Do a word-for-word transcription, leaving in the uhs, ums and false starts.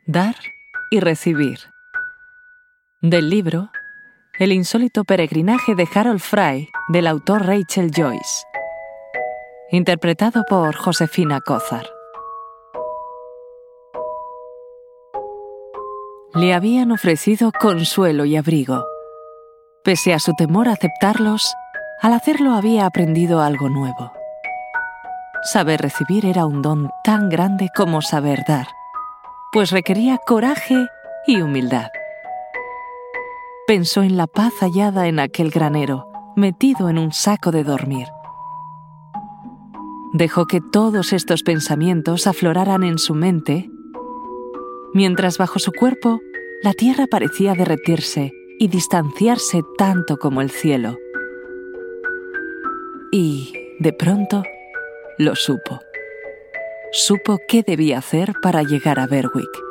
Dar y recibir. Del libro El insólito peregrinaje de Harold Fry, del autor Rachel Joyce. Interpretado por Josefina Cózar. Le habían ofrecido consuelo y abrigo. Pese a su temor a aceptarlos, al hacerlo había aprendido algo nuevo. Saber recibir era un don tan grande como saber dar, pues requería coraje y humildad. Pensó en la paz hallada en aquel granero, metido en un saco de dormir. Dejó que todos estos pensamientos afloraran en su mente, mientras bajo su cuerpo la tierra parecía derretirse y distanciarse tanto como el cielo. Y, de pronto, lo supo. Supo qué debía hacer para llegar a Berwick.